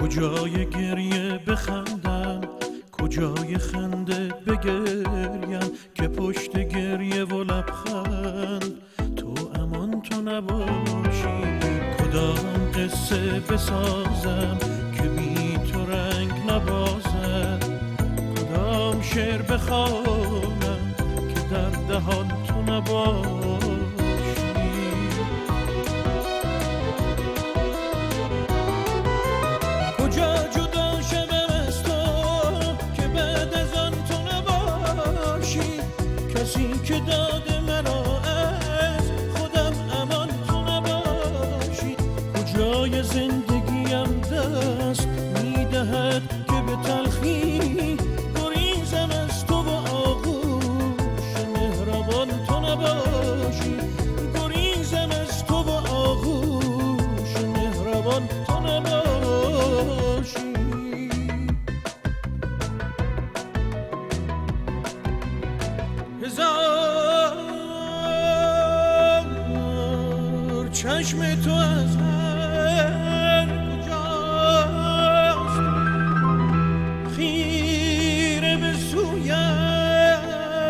کجای گریه بخندم، کجای خنده بگریم، که پشت گریه و لبخند تو امان تو نباشی. کدام قصه بسازم که بی تو رنگ نبازد، کدام شعر بخوانم که در دهان تو نباشی. کجا جدا شوم از تو که بعد از آن تو نباشی، کسی که داده مرا از خودم امان تو نباشی. کجای زندگیم دست میدهد که به تلخی گریزم از تو و آغوش مهربان تو نباشی. گریزم از تو و آغوش مهربان تو نباشی. هزار چشم تو از هر کجاست خیره به سویم،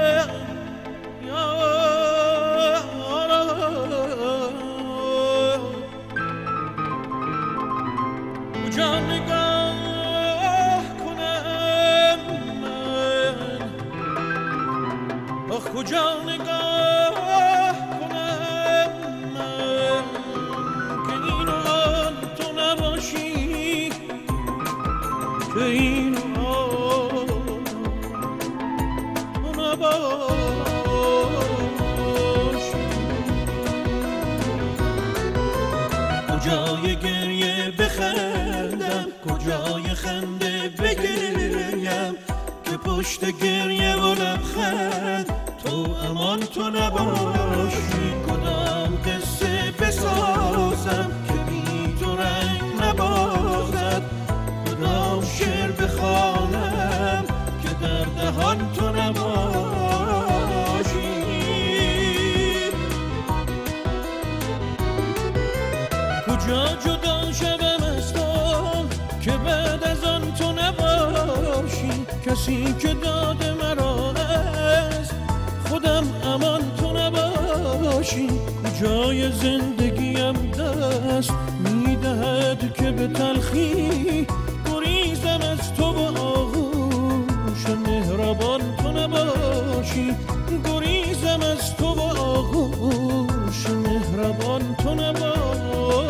کجا نگاه کنم من، آخ کجا نگاه کنم من که این و آن تو نباشی، که این و آن تو نباشی. کجای گریه بخندم، کجای خنده بگریم، که پشت گریه و لبخند تو امان تو نباشی. کدام قصه بسازم که بی تو رنگ نبازد، کدام شعر بخوانم که در دهان تو نباشی. کجا جدا شوم از تو که بعد از آن تو نباشی، کسی که داده مرا از خودم امان تو نباشی. کجای زندگیم دست میدهد که به تلخی گریزم از تو و آغوش مهربان تو نباشی. گریزم از تو و آغوش مهربان تو نباشی.